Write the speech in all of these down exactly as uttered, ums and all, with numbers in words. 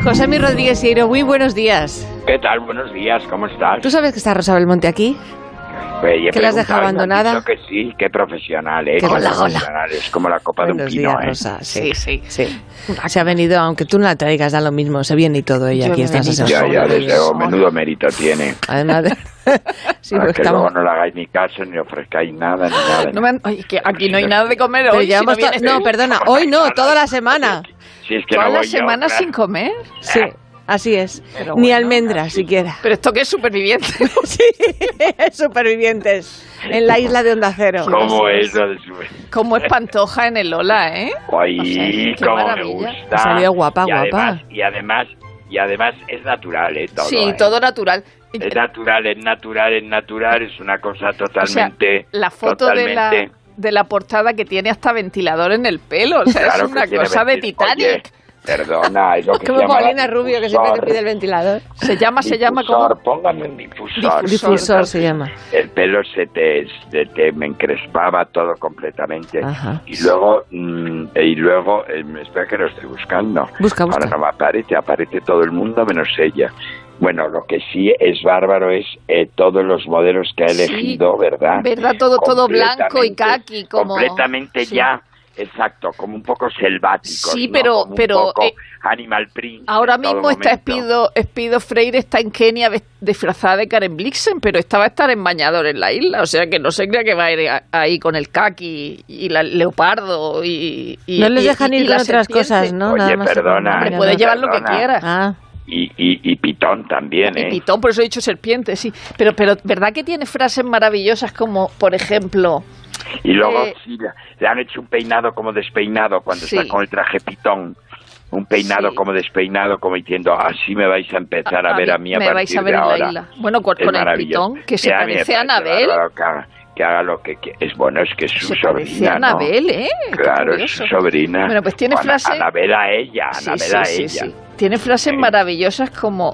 Josemi Rodríguez Sierra, muy buenos días. ¿Qué tal? Buenos días, ¿cómo estás? ¿Tú sabes que está Rosa Belmonte aquí? Pues, ¿Que la has dejado abandonada? Dicho que sí, qué profesional, ¿eh? Qué hola, profesional, es como la copa buenos de un pino, días, ¿eh? Rosa. Sí, sí, sí. Se ha venido, aunque tú no la traigas, da lo mismo, se viene y todo ella Yo aquí. Estás Ya, ya, desde luego, menudo mérito tiene. Además de... sí, Para pues que estamos... luego no le hagáis ni caso, ni ofrezcáis nada, ni nada. No, me han... Oye, que aquí no hay nada de comer Pero hoy. Si llevamos no, vienes... to... no, perdona, hoy no, toda la semana. Si es que ¿Toda no la voy yo, semana claro. sin comer? Sí, así es. Pero Ni bueno, almendras siquiera. Pero esto que es superviviente. Sí, supervivientes en la isla de Onda Cero. ¿Cómo es lo de su... Como es Pantoja en el Lola, ¿eh? Ay, O sea, qué cómo me maravilla. gusta. Ha salido guapa, y guapa. Además, y además, y además es natural, ¿eh? Todo, Sí, ¿eh? todo natural. Es natural, es natural, es natural, es una cosa totalmente... O sea, la foto de la, totalmente... de la portada que tiene hasta ventilador en el pelo. O sea, Claro es una que tiene cosa de ventil- Titanic. Oye, perdona, es lo que Como se llama Paulina Rubio, que siempre te difusor. pide el ventilador. Se llama, se llama Difusor, como... póngame un difusor. Difusor se llama. El pelo se te, se te me encrespaba todo completamente. Ajá. Y luego, mm, y luego, eh, espera que lo estoy buscando. Busca, busca. Ahora no me aparece, aparece todo el mundo menos ella. Bueno, lo que sí es bárbaro es eh, todos los modelos que ha Sí, elegido, ¿verdad? ¿Verdad? Todo, todo blanco y Completamente- caqui. Como... Completamente Sí. ya, exacto, como un poco selváticos, Sí, ¿no? pero- Como un pero, poco eh, Animal Print. Ahora en todo mismo está momento. Espido, Espido Freire está en Kenia ves- disfrazada de Karen Blixen, pero esta va a estar en bañador en la isla, o sea que no se crea que va a ir a- ahí con el caqui y la leopardo y, y No les y- dejan y- y ir la con otras serpiente. cosas, ¿no? Oye, Nada más. perdona, Hombre, No, puede no, llevar lo que perdona. quiera. Ah, Y, y, y Pitón también, Y ¿eh? pitón, por eso he dicho serpiente, sí. Pero, pero ¿verdad que tiene frases maravillosas como, por ejemplo... Y luego eh, sí, le, le han hecho un peinado como despeinado cuando Sí. está con el traje Pitón. Un peinado Sí. como despeinado, como diciendo, así me vais a empezar a, ver a mí a me partir vais a ver de en ahora. la isla. Bueno, con, Es con el maravilloso. pitón, que se Y a mí me parece a parece Anabel. bárbaro que haga, que haga lo que quiera. Es bueno, es que es su Se parece sobrina, a ¿no? Anabel, ¿eh? Qué Claro, es curioso. su sobrina. Bueno, pues tiene O Ana- frase- Anabel a ella, Sí, Anabel sí, a sí, ella. sí. Tiene frases Sí. maravillosas como: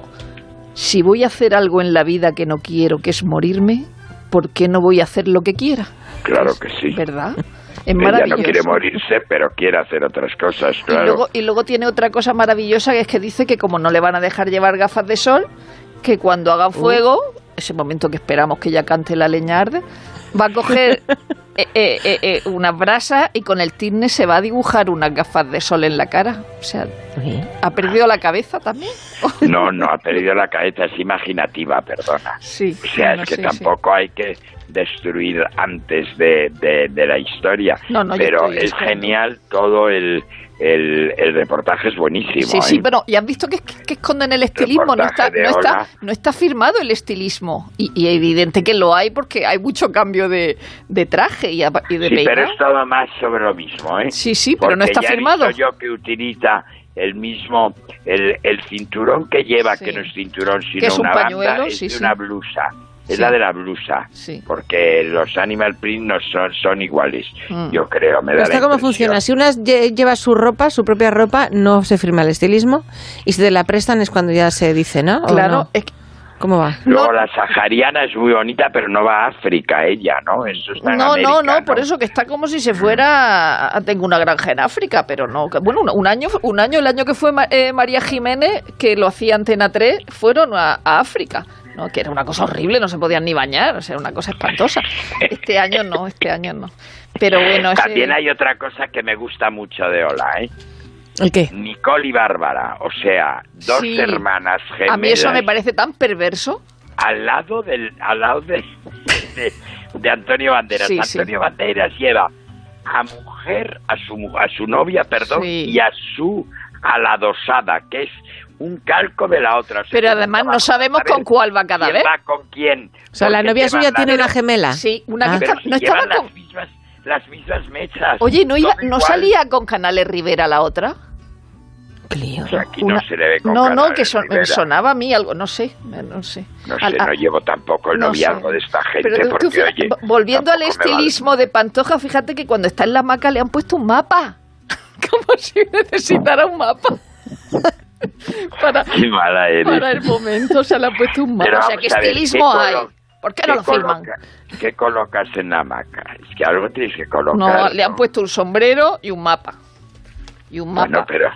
si voy a hacer algo en la vida que no quiero, que es morirme, ¿por qué no voy a hacer lo que quiera? Claro que sí. ¿Verdad? Es Ella maravilloso. no quiere morirse, pero quiere hacer otras cosas, claro. Y luego, y luego tiene otra cosa maravillosa, que es que dice que como no le van a dejar llevar gafas de sol, que cuando haga fuego, ese momento que esperamos que ya cante la leña arde, va a coger eh, eh, eh, eh, unas brasas y con el tizne se va a dibujar unas gafas de sol en la cara. O sea, ¿ha perdido la cabeza también? No, no, ha perdido la cabeza, es imaginativa, perdona. Sí. O sea, bueno, es que sí, tampoco hay que destruir antes de, de, de la historia. No, no, yo pero estoy- es estoy- genial, todo el, el, el reportaje es buenísimo. Sí, sí, ¿eh? bueno, y has visto que, que esconden el estilismo, no está, Reportaje de no, está, Ola. no está firmado el estilismo. Y, y evidente que lo hay porque hay mucho cambio de, de traje y, a- y de Sí, pero peinado. es todo más sobre lo mismo, ¿eh? Sí, sí, pero no Porque está ya he firmado. visto yo que utiliza el mismo, el, el cinturón que lleva, Sí. que no es cinturón, sino Que es un una pañuelo, banda, es sí, de sí. una blusa. Es Sí. la de la blusa, Sí. porque los animal print no son, son iguales, Mm. yo creo, me da Pero la ¿esto cómo impresión. funciona? Si una lle- lleva su ropa, su propia ropa, no se firma el estilismo. Y si te la prestan es cuando ya se dice, ¿no? ¿O Claro, no? es que- ¿Cómo va? Luego No. la sahariana es muy bonita, pero no va a África ella, ¿no? Eso está en no, América, no, no, por eso que está como si se fuera a- tengo una granja en África, pero no, que- bueno, un, un año, un año, el año que fue Ma- eh, María Jiménez, que lo hacía Antena tres, fueron a, a África, no, que era una cosa horrible, no se podían ni bañar, o sea, una cosa espantosa. Este año no, este año no. Pero bueno, ese- También hay otra cosa que me gusta mucho de Ola, ¿eh? ¿El qué? Nicole y Bárbara, o sea, dos Sí. hermanas gemelas. a mí eso me parece tan perverso. al lado del al lado de, de, de Antonio Banderas. Sí, sí. Antonio Banderas lleva a mujer, a su a su novia, perdón, Sí. y a su a la dosada, que es un calco de la otra. O sea, Pero que además nunca no vas a sabemos saber con cuál va cada quién vez. va con quién. O sea, la porque novia llevan suya la- tiene una pero- gemela. Sí, una Ah. que pero está- si no estaba llevan con... las mismas las mismas mechas. Oye, ¿no, iba, todo ¿no igual. salía con Canales Rivera la otra? Clio. O sea, aquí Una- no se le ve con No, no, Canales que son- Rivera. sonaba a mí algo, no sé, no sé. No Al- sé, a- no llevo tampoco el no noviazgo sé. de esta gente, Pero tú- porque, tú fíjate, oye... vo- volviendo al tampoco me vale. estilismo de Pantoja, fíjate que cuando está en la hamaca le han puesto un mapa. Como si necesitara un mapa. para, Qué mala eres. para el momento se le ha puesto un mapa. Pero O sea, vamos ¿qué a ver, estilismo ¿qué hay? colo- ¿Por qué no ¿Qué lo filman? coloca- ¿Qué colocas en la hamaca? Es que algo tienes que colocar. No, le han ¿no? puesto un sombrero y un mapa. Y un mapa. Bueno, pero,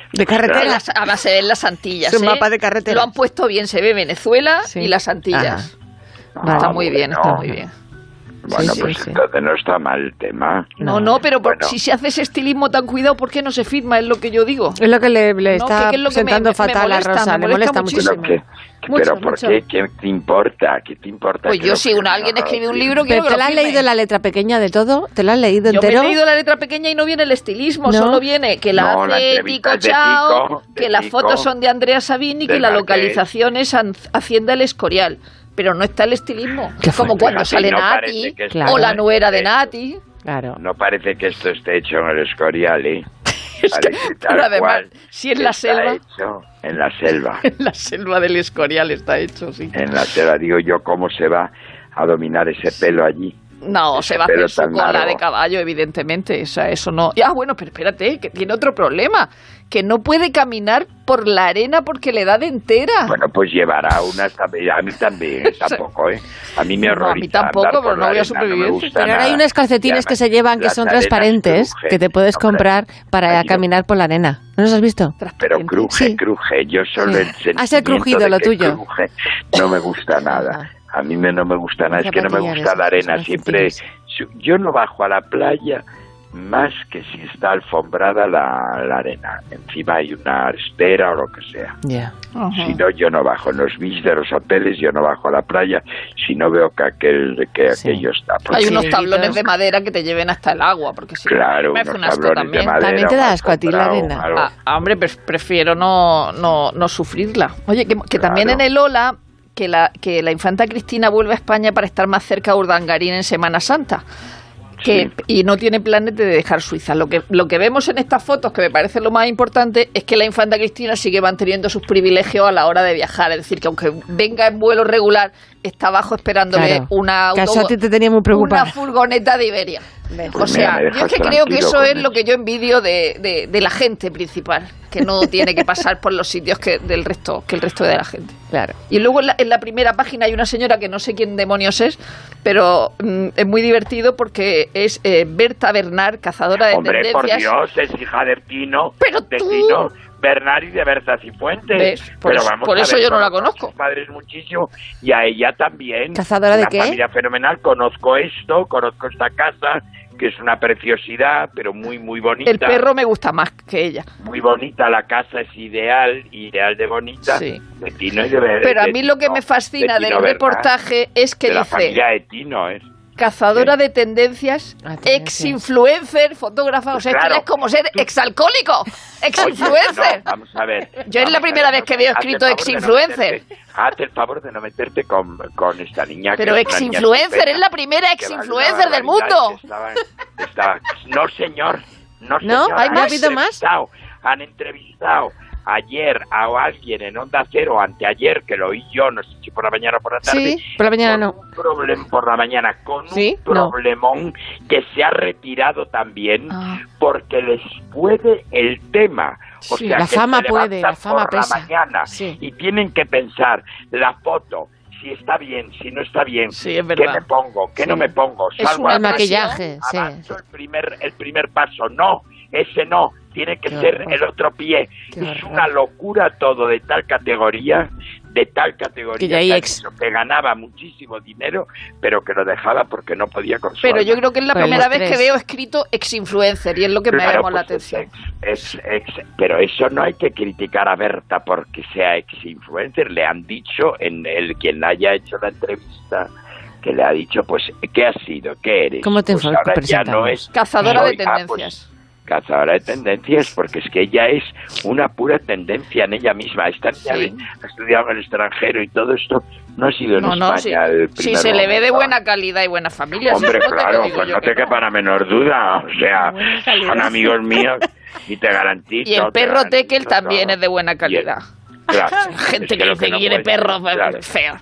De carretera. En las, además se ven las Antillas. Es un ¿eh? mapa de carretera. Lo han puesto bien, se ve Venezuela Sí. y las Antillas. Vale. Está Ah, muy bien, bueno. está muy bien. Bueno, Sí, pues sí, sí. entonces no está mal el tema. No, no, pero por- Bueno. si se hace ese estilismo tan cuidado, ¿por qué no se firma? Es lo que yo digo. Es lo que le, le No, está que- que es lo que me- sentando me- me fatal molesta, a Rosa. me Le molesta molesta muchísimo. muchísimo. ¿Pero, qué, Mucho, pero ¿por mucho. qué? ¿Qué te importa? ¿Qué te importa? Pues que yo lo si una, firme? alguien No, escribe un sí. libro, quiero ¿Pero que te lo la has firme. leído la letra pequeña de todo? ¿Te la has leído Yo me he entero? leído la letra pequeña y no viene el estilismo, ¿No? solo viene que la No, la hace entrevista Tico es de Chao, Tico, de que las Tico, fotos son de Andrea Sabini y que del la Marqués. localización es An- Hacienda El Escorial. Pero no está el estilismo. Qué Es como fuerte. cuando Fíjate, sale no Nati parece que Claro. o la esto nuera de esté- Nati. Claro. No parece que esto esté hecho en el Escorial, ¿eh? Es que, Parece tal pero además, cual si en la está selva, hecho en la selva. en la selva del Escorial está hecho, sí. En la selva, digo yo, ¿cómo se va a dominar ese pelo allí? No, se va a Pero hacer su tan cola largo. de caballo, evidentemente. O sea, eso no. Ya, bueno, pero espérate, que tiene otro problema. Que no puede caminar por la arena porque le da de entera. Bueno, pues llevará una... A mí también, tampoco, ¿eh? A mí me No, a mí horroriza tampoco, andar por pero no la voy a arena, supervivir. me gusta Pero ahora hay nada. unos calcetines Y que se además, llevan que las son arenas transparentes crujen. que te puedes Hombre, comprar para allí no- caminar por la arena. ¿No los has visto? Pero cruje, Sí. cruje. Yo solo Sí. el sentimiento Hace crujido de lo que tuyo. cruje no me gusta nada. Ajá. A mí me, no me gusta nada. Es que no me Zapatillas, gusta la arena. esos Siempre... calcetines. su- Yo no bajo a la playa más que si está alfombrada la, la arena. Encima hay una estera o lo que sea. Ya. Ajá. Si no, yo no bajo. En los beach de los hoteles yo no bajo a la playa si no veo que, aquel, que Sí. aquello está. Hay Porque, unos Sí, tablones ¿no? de madera que te lleven hasta el agua, porque si no, claro, me hace un unos asco tablones también. de madera. También te da o asco a ti la alfombra o arena. algo. Ah, ah, hombre, pref- prefiero no, no, no sufrirla. Oye, que, que también en Claro. el Ola, que la, que la infanta Cristina vuelve a España para estar más cerca de Urdangarín en Semana Santa. Que, Sí. y no tiene planes de dejar Suiza. Lo que, lo que vemos en estas fotos, que me parece lo más importante, es que la infanta Cristina sigue manteniendo sus privilegios a la hora de viajar. Es decir, que aunque venga en vuelo regular, está abajo esperándole Claro. una, Que eso a autobús- ti te tenía muy preocupada. una furgoneta de Iberia. ¿Ves? O Pues sea, mira, me yo es dejas que creo que tranquilo eso con es lo eso. que yo envidio de, de, de la gente principal, que no tiene que pasar por los sitios que del resto que el resto de la gente. Claro. Y luego en la, en la primera página hay una señora que no sé quién demonios es, pero mm, es muy divertido porque es eh, Berta Bernard, cazadora de Hombre, por tendencias. Dios, es hija de Tino, Pero de tú- Tino Bernard y de Berta Cifuentes. ¿Ves? Por Pero eso- vamos por a eso ver, yo no la conozco a conozco. sus padres muchísimo y a ella también. ¿Cazadora de Una qué? familia fenomenal, conozco esto, conozco esta casa, que es una preciosidad, pero muy, muy bonita. El perro me gusta más que ella. Muy bonita, la casa es ideal, ideal de bonita, Sí. de Tino y de Ber- Pero a de mí lo que Tino- me fascina de del Tino Bernard, reportaje es que de la dice familia de Tino, ¿eh? cazadora de tendencias, Ah, tendencias. ex-influencer, fotógrafa, o sea, Claro. es que es como ser ex-alcohólico, ex-influencer. No, vamos a ver. Yo es Vamos la a primera ver, vez que veo haz el escrito favor de no ex-influencer. meterte- Haz el favor de no meterte con, con esta niña. Pero que es una niña ex-influencer, estupenda, es la primera que ex-influencer vale una del mundo. barbaridad, que estaba- estaba- no, señor. No, ¿No? señor, ¿Hay han más? ¿Ha habido más? entrevistado- Han entrevistado ayer a alguien en Onda Cero, o anteayer, que lo oí yo, no sé si por la mañana o por la tarde. Sí, por la mañana con no. un problema por la mañana, con ¿Sí? un No. problemón que se ha retirado también Ah. porque les puede el tema. O Sí, sea, la que fama se puede, levantan la fama por pesa. la mañana Sí. y tienen que pensar la foto, si está bien, si no está bien, Sí, es qué verdad. me pongo, qué Sí. no me pongo, Es salgo una a El la calle, maquillaje, sí. avanzo el primer el primer paso, no, ese no, tiene que Qué ser horror. el otro pie. Qué Es horror. una locura todo de tal categoría, de tal categoría Que ya hay que, ha ex- dicho que ganaba muchísimo dinero, pero que lo dejaba porque no podía con su Pero alma. yo creo que es la Pues primera los vez que tres. veo escrito ex-influencer y es lo que me Claro, llamó la pues atención. Es, es ex, pero eso no hay que criticar a Berta porque sea ex-influencer. Le han dicho, en el quien haya hecho la entrevista, que le ha dicho, pues, ¿qué has sido? ¿Qué eres? ¿Cómo te pues enfo- ahora ya presentamos? no es Cazadora soy- de ah, tendencias. pues, cazadora de tendencias, porque es que ella es una pura tendencia en ella misma. Esta niña Sí. ha estudiado en el extranjero y todo esto no ha sido en No, no, España sí. el Sí, primer se le ve de momento. buena calidad y buena familia. si Hombre, no, no te claro, digo pues yo no que te quepa la menor duda. O sea, Buena calidad. son amigos míos y te garantizo. Y el te perro garantizo Tekel también todo. es de buena Y el- calidad. Claro. Gente Es que lo dice que no quiere puede- perros claro, feo.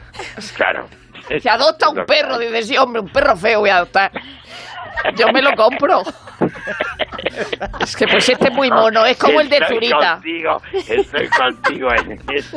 claro. Se adopta Es un lo que perro, hay. dice, sí, hombre, un perro feo voy a adoptar. Yo me lo compro. Es que pues este es muy mono, es como el de Estoy Zurita. Contigo, estoy contigo en eso.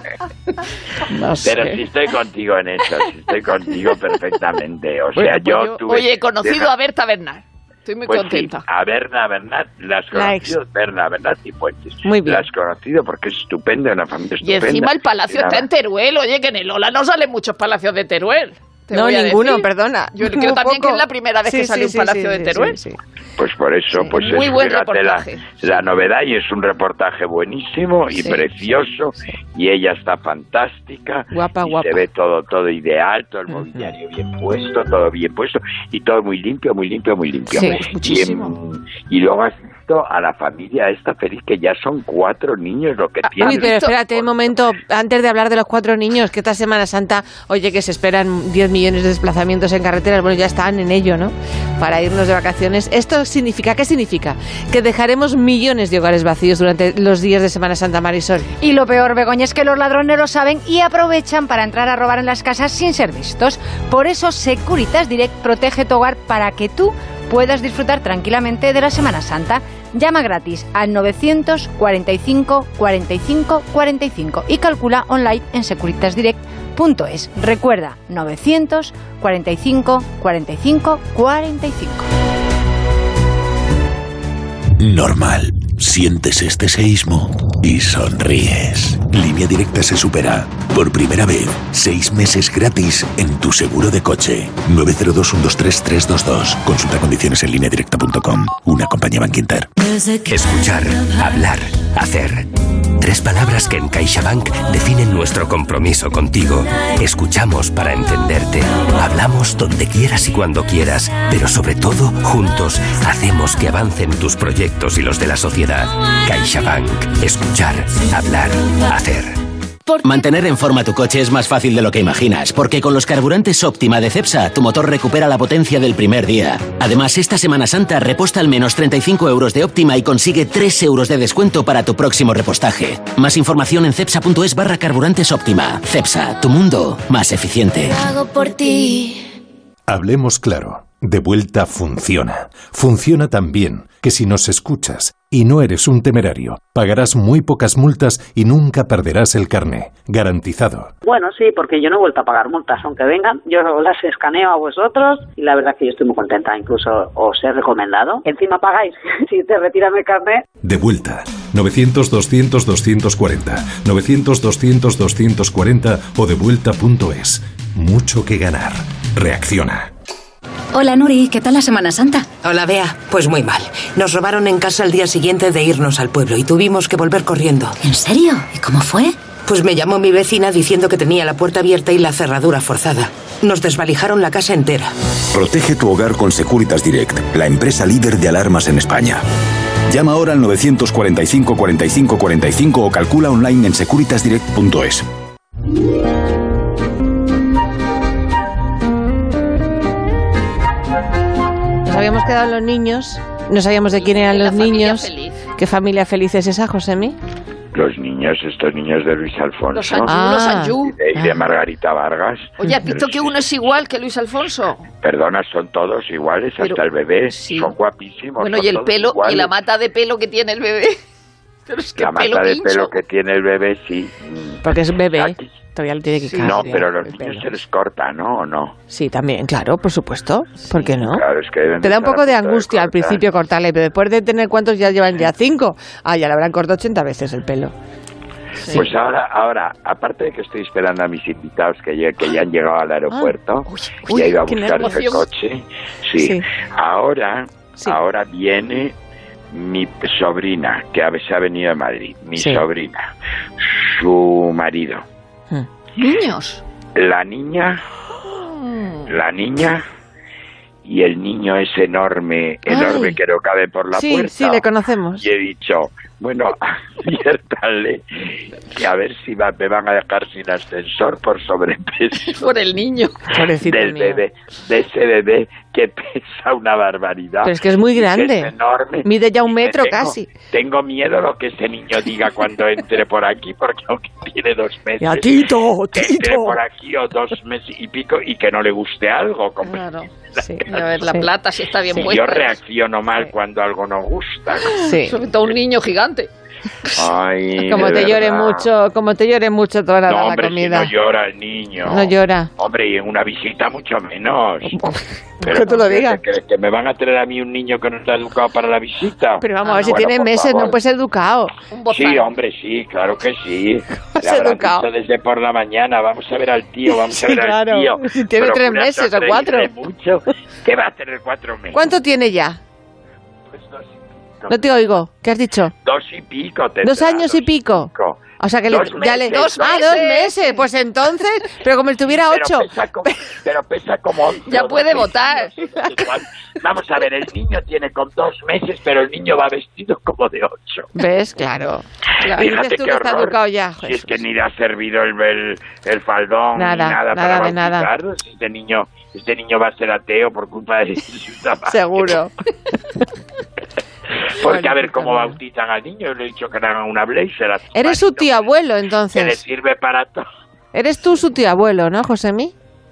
No sé. Pero sí estoy contigo en eso, sí estoy contigo perfectamente. O sea, Bueno, pues yo yo- tuve... Oye, he conocido deja- a Berta Bernal. Estoy muy pues contenta. Sí, a Berna Bernat, la has conocido, Berna Bernat y Puentes. Muy bien. La has conocido porque es estupenda, una familia estupenda. Y encima el palacio está en Teruel. Oye, que en el Ola no salen muchos palacios de Teruel. No, ninguno, perdona. Yo creo también poco. que es la primera vez sí, que sale sí, un palacio sí, de Teruel. Sí, sí. Pues por eso, sí. pues Muy es, buen fíjate, reportaje. La, la novedad, y es un reportaje buenísimo y sí, precioso, sí. y ella está fantástica. Guapa, y guapa. Se ve todo, todo ideal, todo el mobiliario uh-huh. bien puesto, todo bien puesto, y todo muy limpio, muy limpio, muy limpio. Sí, muchísimo. Y, y luego has visto a la familia esta feliz, que ya son cuatro niños lo que ah, tienen. Uy, pero espérate un momento, antes de hablar de los cuatro niños, que esta Semana Santa, oye, que se esperan diez millones de desplazamientos en carreteras, bueno, ya están en ello, ¿no? Para irnos de vacaciones. ¿Esto significa, qué significa? Que dejaremos millones de hogares vacíos durante los días de Semana Santa, Marisol. Y lo peor, Begoña, es que los ladrones lo saben y aprovechan para entrar a robar en las casas sin ser vistos. Por eso Securitas Direct protege tu hogar para que tú puedas disfrutar tranquilamente de la Semana Santa. Llama gratis al novecientos cuarenta y cinco cuarenta y cinco cuarenta y cinco y calcula online en securitas direct punto es. Recuerda, novecientos cuarenta y cinco cuarenta y cinco cuarenta y cinco. Normal. Sientes este seísmo y sonríes. Línea Directa se supera. Por primera vez, seis meses gratis en tu seguro de coche. nueve cero dos, uno dos tres, tres dos dos. Consulta condiciones en línea directa punto com. Una compañía Bankinter. Escuchar, hablar, hacer. Tres palabras que en CaixaBank definen nuestro compromiso contigo. Escuchamos para entenderte. Hablamos donde quieras y cuando quieras. Pero sobre todo, juntos, hacemos que avancen tus proyectos y los de la sociedad. CaixaBank. Escuchar, hablar, hacer. Mantener en forma tu coche es más fácil de lo que imaginas, porque con los carburantes Optima de Cepsa, tu motor recupera la potencia del primer día. Además, esta Semana Santa reposta al menos treinta y cinco euros de Optima y consigue tres euros de descuento para tu próximo repostaje. Más información en cepsa.es barra carburantes Optima. Cepsa, tu mundo más eficiente. Hago por ti. Hablemos claro. De Vuelta funciona. Funciona tan bien que si nos escuchas y no eres un temerario, pagarás muy pocas multas y nunca perderás el carné. Garantizado. Bueno, sí, porque yo no he vuelto a pagar multas, aunque vengan. Yo las escaneo a vosotros y la verdad que yo estoy muy contenta. Incluso os he recomendado. Encima pagáis si te retiran el carné. De Vuelta. novecientos, doscientos, doscientos cuarenta. novecientos, doscientos, doscientos cuarenta o devuelta punto es. Mucho que ganar. Reacciona. Hola Nuri, ¿qué tal la Semana Santa? Hola Bea, pues muy mal. Nos robaron en casa el día siguiente de irnos al pueblo y tuvimos que volver corriendo. ¿En serio? ¿Y cómo fue? Pues me llamó mi vecina diciendo que tenía la puerta abierta y la cerradura forzada. Nos desvalijaron la casa entera. Protege tu hogar con Securitas Direct, la empresa líder de alarmas en España. Llama ahora al novecientos cuarenta y cinco cuarenta y cinco cuarenta y cinco o calcula online en securitas direct punto es. Habíamos quedado en los niños, no sabíamos de quién eran los niños. Feliz. ¿Qué familia feliz es esa, Josemi? Los niños, estos niños de Luis Alfonso. Los Anjú, ah, los Anjú. Y de, y de Margarita Vargas. Oye, ¿has visto que uno es igual que Luis Alfonso? Perdona, son todos iguales, pero, hasta el bebé. Sí. Son guapísimos. Bueno, y el pelo, iguales. Y la mata de pelo que tiene el bebé. Pero es que la mata de pelo que tiene el bebé, sí. Porque es bebé. Aquí. Todavía lo tiene que sí, no, pero los niños pelo. Se les corta, ¿no? ¿O no? Sí, también, claro, por supuesto. ¿Por qué no? Claro, es que te da un poco de angustia de al principio cortarle, pero después de tener cuántos ya llevan ya cinco. Ah, ya le habrán cortado ochenta veces el pelo. Sí. Pues ahora, ahora, aparte de que estoy esperando a mis invitados que ya, que ya han llegado al aeropuerto ah, uy, y he ido a buscar ese coche, sí, sí. ahora, sí. ahora viene mi sobrina, que a veces ha venido de Madrid, mi sí. sobrina, su marido. ¿Niños? La niña, la niña y el niño es enorme, enorme Ay. que no cabe por la sí, puerta. Sí, le conocemos. Y he dicho, bueno, aciértale, que a ver si va, me van a dejar sin ascensor por sobrepeso. Por el niño. Pobrecito del mío. bebé, de ese bebé que pesa una barbaridad. Pero es que es muy grande. Es enorme. Mide ya un metro tengo, casi. Tengo miedo lo que ese niño diga cuando entre por aquí, porque aunque tiene dos meses. Ya, Tito, que Tito. entre por aquí o dos meses y pico y que no le guste algo. Como claro. Sí. A ver, la sí. plata si está bien sí, puesta. Yo reacciono mal sí. cuando algo no gusta. ¿No? Sí. Sobre todo un niño gigante. Ay, como te llore mucho, como te llore mucho toda la, no, la hombre, comida. Si no llora el niño. No llora. Hombre, y en una visita mucho menos. Pero que tú lo digas. ¿Que, que me van a traer a mí un niño que no está educado para la visita? Pero vamos a ver, ah, si bueno, tiene meses, favor. No puedes educado. Sí, hombre, sí, claro que sí. Le habrá educado desde por la mañana. Vamos a ver al tío, vamos sí, a ver claro. al tío. Si tiene tres meses o cuatro. Mucho. ¿Qué va a tener cuatro meses? ¿Cuánto tiene ya? Pues dos y pico. No te oigo. ¿Qué has dicho? Dos y pico. Dos años y pico. pico. O sea que dos le, meses, ya le dos ah meses. dos meses, pues entonces, pero como él tuviera ocho, pero pesa como, pero pesa como ya puede votar. Vamos a ver, el niño tiene con dos meses, pero el niño va vestido como de ocho. ¿Ves? Claro. claro. Fíjate tú qué que está horror. educado ya. Si es que ni le ha servido el, el, el faldón nada, ni nada, nada para de nada. Si este niño, este niño va a ser ateo por culpa de su zapato. Seguro. Porque bueno, a ver cómo bautizan al niño. Le he dicho que hagan una blazer. Eres su tío abuelo, entonces. Que le sirve para todo. Eres tú su tío abuelo, ¿no, Josemi?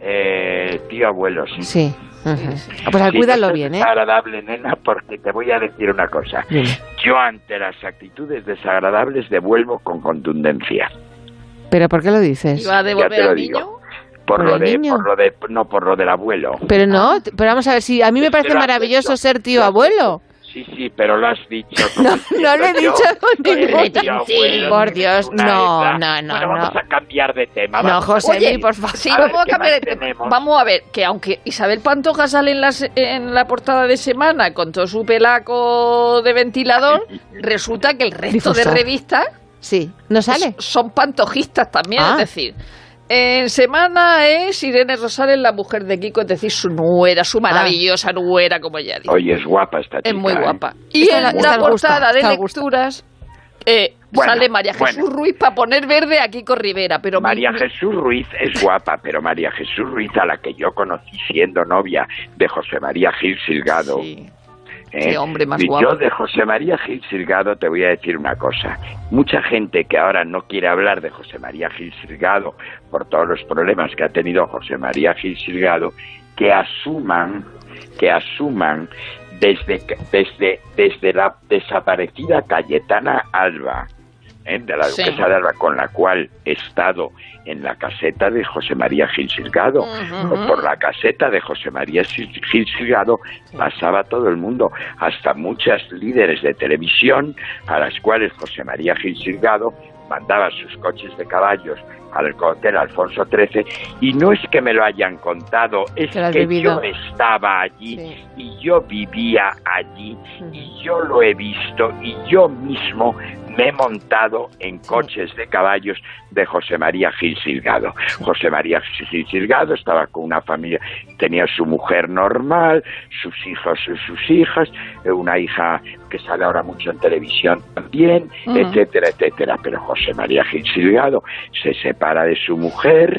Eh, tío abuelo, sí. Sí. Uh-huh. Pues sí, cuídalo bien, ¿eh? Es agradable, nena, porque te voy a decir una cosa. Bien. Yo ante las actitudes desagradables devuelvo con contundencia. ¿Pero por qué lo dices? ¿Y va a devolver al niño? Por, ¿Por lo de, niño? por lo de, no, por lo del abuelo. Pero no, pero vamos a ver, si a mí me parece pero maravilloso dicho, ser tío abuelo. Sí, sí, pero lo has dicho. No, no lo he yo, dicho con ningún sí, por Dios, no, no, no, bueno, no. vamos a cambiar de tema. No, José, Oye, por favor. Sí, a vamos a cambiar de tema. Vamos a ver, que aunque Isabel Pantoja sale en, las, en la portada de Semana con todo su pelaco de ventilador, resulta que el resto Difusor. de revistas sí, no sale. Son pantojistas también, ah. es decir... En Semana es Irene Rosales, la mujer de Kiko, es decir, su nuera, su maravillosa nuera, como ella dice. Oye, es guapa esta chica. Es muy guapa. ¿eh? Y está en la, la portada de lecturas eh, bueno, sale María Jesús bueno. Ruiz para poner verde a Kiko Rivera. Pero María mi... Jesús Ruiz es guapa, pero María Jesús Ruiz, a la que yo conocí siendo novia de José María Gil Silgado... Sí. ¿Eh? Qué hombre más y guapo. yo de José María Gil Silgado te voy a decir una cosa. Mucha gente que ahora no quiere hablar de José María Gil Silgado por todos los problemas que ha tenido José María Gil Silgado, que asuman, que asuman desde, desde, desde la desaparecida Cayetana Alba, ¿eh? de la duquesa sí. de Alba, con la cual he estado en la caseta de José María Gil Silgado. Uh-huh. Por la caseta de José María Gil Silgado pasaba todo el mundo, hasta muchas líderes de televisión a las cuales José María Gil Silgado mandaba sus coches de caballos al hotel Alfonso trece, y no es que me lo hayan contado, es que yo estaba allí sí. y yo vivía allí uh-huh. y yo lo he visto y yo mismo me he montado en coches de caballos de José María Gil Silgado. José María Gil Silgado estaba con una familia, tenía su mujer normal, sus hijos y sus hijas, una hija que sale ahora mucho en televisión también, uh-huh. etcétera, etcétera. Pero José María Gil Silgado se separa de su mujer,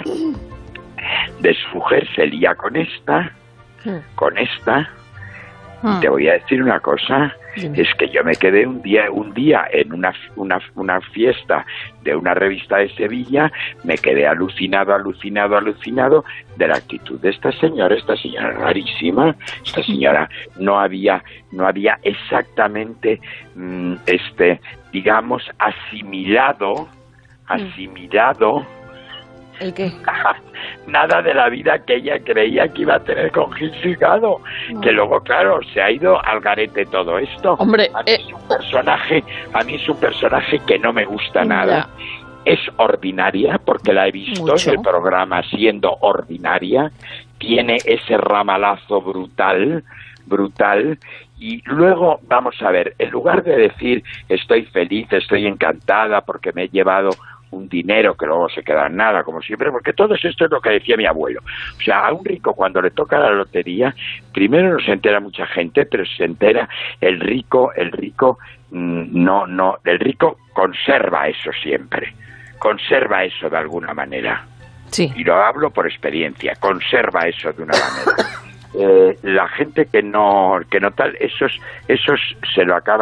de su mujer se lía con esta, uh-huh. con esta, uh-huh. y te voy a decir una cosa, es que yo me quedé un día un día en una, una, una fiesta de una revista de Sevilla, me quedé alucinado, alucinado, alucinado de la actitud de esta señora, esta señora rarísima, esta señora no había, no había exactamente, mmm, este, digamos, asimilado, asimilado, ¿el qué? Nada de la vida que ella creía que iba a tener con Gil Silgado, no. que luego, claro, se ha ido al garete todo esto. Hombre, a mí eh, es un personaje, a mí es un personaje que no me gusta nada. Ya. Es ordinaria, porque la he visto Mucho. en el programa siendo ordinaria, tiene ese ramalazo brutal, brutal, y luego, vamos a ver, en lugar de decir estoy feliz, estoy encantada porque me he llevado un dinero que luego se queda en nada, como siempre, porque todo esto es lo que decía mi abuelo. O sea, a un rico cuando le toca la lotería, primero no se entera mucha gente, pero se entera el rico, el rico, no, no, el rico conserva eso siempre, conserva eso de alguna manera. Sí. Y lo hablo por experiencia, conserva eso de una manera. Eh, la gente que no que no tal, esos esos se lo acaban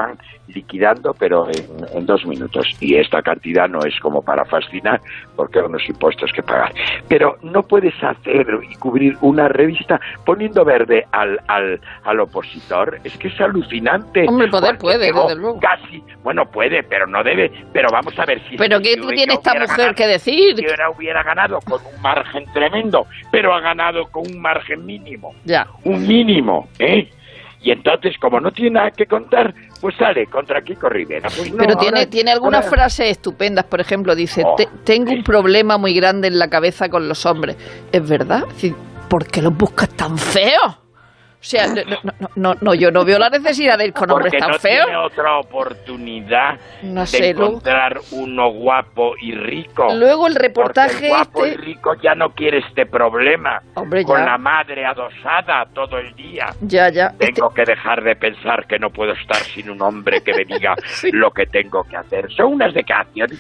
liquidando, pero en, en dos minutos. Y esta cantidad no es como para fascinar, porque hay unos impuestos que pagar. Pero no puedes hacer y cubrir una revista poniendo verde al, al, al opositor. Es que es alucinante. Hombre, poder puede, desde luego. Casi, bueno, puede, pero no debe. Pero vamos a ver si... ¿Pero qué si tiene esta mujer ganado, que decir? Si hubiera, hubiera ganado con un margen tremendo, pero ha ganado con un margen mínimo. Ya. Un mínimo, ¿eh? Y entonces, como no tiene nada que contar, pues sale contra Kiko Rivera. Pues no, Pero tiene, ahora, tiene algunas ahora... frases estupendas. Por ejemplo, dice, oh, Te, tengo un problema muy grande en la cabeza con los hombres. ¿Es verdad? ¿Por qué los buscas tan feos? O sea, no, no, no, no, yo no veo la necesidad de ir con hombres tan no feos. Tiene otra oportunidad no de sé, encontrar luego, uno guapo y rico. Luego el reportaje el guapo este... y rico ya no quiere este problema. Hombre, con ya. la madre adosada todo el día. Ya, ya. Tengo este... que dejar de pensar que no puedo estar sin un hombre que me diga sí. lo que tengo que hacer. Son unas declaraciones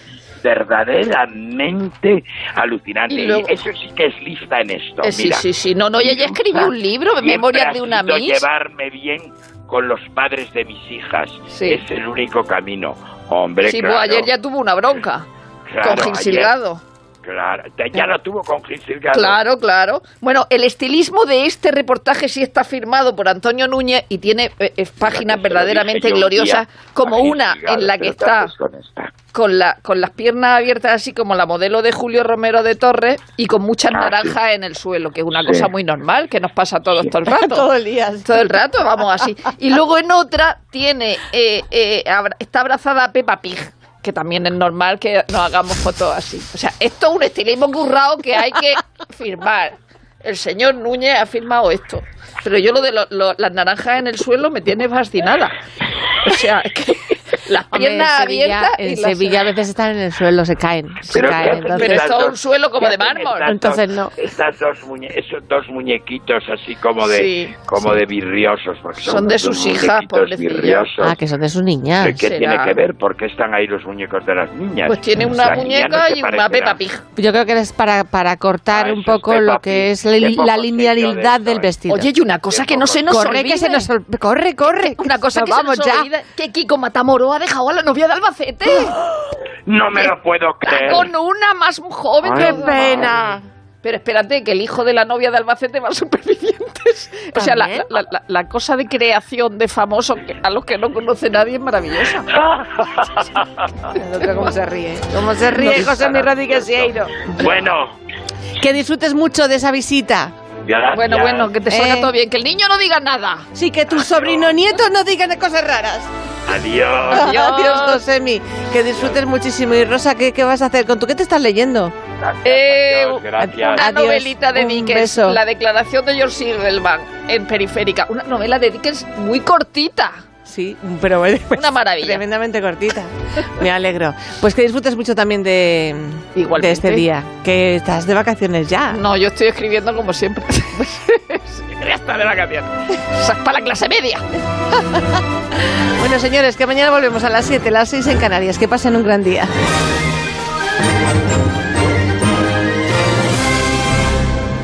verdaderamente alucinantes. Y luego... y eso sí que es lista en esto. Eh, sí, Mira, sí, sí. No, no, ella ya escribió un libro, Memorias de una Miss. Llevarme bien con los padres de mis hijas. Sí. Es el único camino. Hombre, sí, claro. pues ayer ya tuvo una bronca. Claro, con Gil Silgado. Claro, ya lo tuvo con Gil Silgado. Claro, claro. Bueno, el estilismo de este reportaje sí está firmado por Antonio Núñez y tiene eh, páginas verdaderamente gloriosas, como una Silgado, en la que está con, con, la, con las piernas abiertas así como la modelo de Julio Romero de Torres y con muchas ah, naranjas sí. en el suelo, que es una sí. cosa muy normal, que nos pasa a todos sí. todo el rato. todo el día. Todo el rato, vamos así. Y luego en otra tiene eh, eh, abra, está abrazada a Peppa Pig, que también es normal que nos hagamos fotos así. O sea, esto es un estilismo currado que hay que firmar. El señor Núñez ha firmado esto. Pero yo lo de lo, lo, las naranjas en el suelo me tiene fascinada. O sea, es que las piernas Hombre, en Sevilla, abiertas... En y Sevilla las... a veces están en el suelo, se caen. Se pero, caen entonces... pero es todo un suelo como de mármol. Entonces no. Estas dos muñe esos dos muñequitos así como de sí, como sí. de virriosos. Porque son, son de sus hijas, pobrecillas. Ah, que son de sus niñas. ¿Qué ¿Será? tiene que ver? ¿Por qué están ahí los muñecos de las niñas? Pues tiene una las muñeca no y una Peppa Pig. Yo creo que es para, para cortar ah, un poco lo que es la, la linealidad de del vestido. Oye, y una cosa que no se nos corre, olvide. Que se nos ol... Corre, corre. Una cosa nos que vamos se nos ya. olvida, que Kiko Matamoro ha dejado a la novia de Albacete. No me lo puedo creer. Con una más joven. Ay, ¡qué pena! Pero espérate, que el hijo de la novia de Albacete va a Supervivientes. O sea, la, la, la, la cosa de creación de famosos a los que no conoce nadie es maravillosa. El otro cómo se ríe. Cómo se ríe no, José Mi Rodríguez Sieiro. Bueno. Que disfrutes mucho de esa visita. Gracias. Bueno, bueno, que te salga eh. todo bien. Que el niño no diga nada. Sí, que tu sobrino nieto no digan cosas raras. Adiós. Adiós, Adiós Josemi. Que disfrutes muchísimo. Y Rosa, ¿qué, qué vas a hacer? ¿Con tú qué te estás leyendo? Gracias, eh, adiós, gracias. Una Adiós, novelita de Dickens, beso. La declaración de George Sirvelman en Periférica. Una novela de Dickens muy cortita. Sí, pero bueno, pues, una maravilla. Tremendamente cortita. Me alegro. Pues que disfrutes mucho también de, de este día. Que estás de vacaciones ya. No, yo estoy escribiendo como siempre. Ya está de vacaciones. O sea, es para la clase media. Bueno, señores, que mañana volvemos a las siete, las seis en Canarias. Que pasen un gran día.